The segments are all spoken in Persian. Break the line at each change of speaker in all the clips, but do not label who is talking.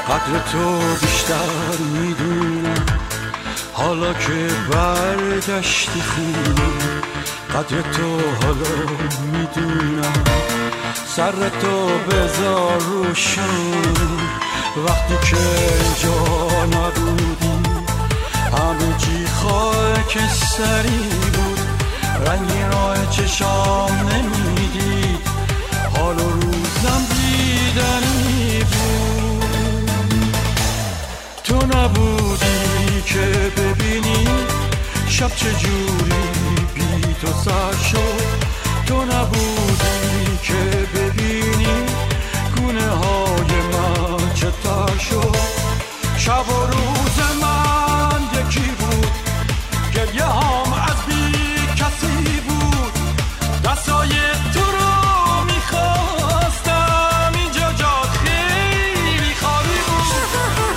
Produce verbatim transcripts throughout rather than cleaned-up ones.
قدر تو بیشتر میدونم حالا که برگشتی خونه. قدر تو حالا میدونم سر تو بذار روشن. وقتی که اینجا نبودی همه چی خاک سری بود. رنگی راه چشام نمیدید حال و روزم دیدنی بود. تو نبودی که ببینی شب چجوری بی تو سر شد. تو نبودی که ببینی گونه های من چطور شد. شب و روز من یکی بود گریه هم از بی کسی بود. دستای تو رو میخواستم اینجا جات خیلی خالی بود.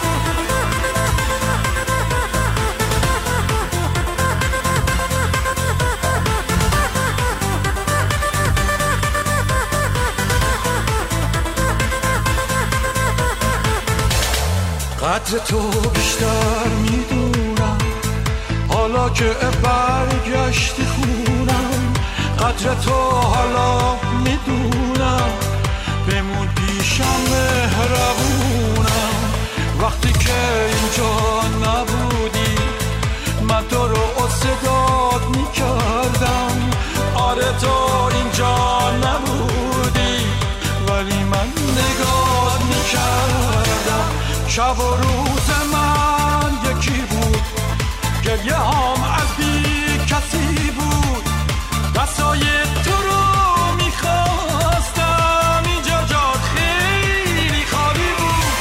قدر تو بیشتر میدونم حالا که برگشتی خونم. قدر تو حالا میدونم بمون پیشم مهربونم. وقتی که اینجا نبودی من تو رو صدات میکردم. آره تو اینجا نبودی ولی من نگات میکردم. شب و روز من یکی بود گریه هم از بی کسی بود. دستای تو رو میخواستم اینجا جات خیلی خالی بود.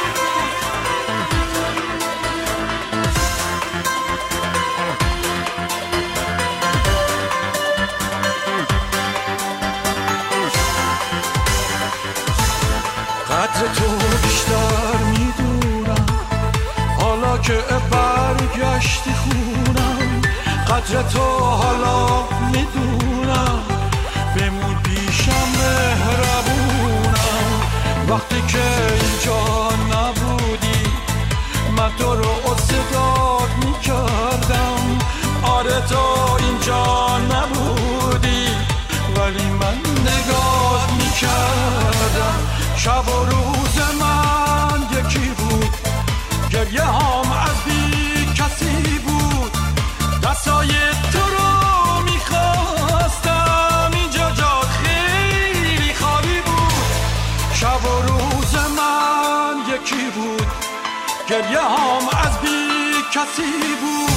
قدر تو بیشتر میدونم حالا که برگشتی خونم. قدر تو حالا میدونم بمون پیشم مهربونم. وقتی که اینجا نبودی من تو رو صدات میکردم. آره تو اینجا نبودی ولی من نگات میکردم. شب و روز من یکی بود گریه هم از بی کسی بود. دستای تو رو میخواستم اینجا جات خیلی خالی بود. شب و روز من یکی بود گریه هم از بی کسی بود.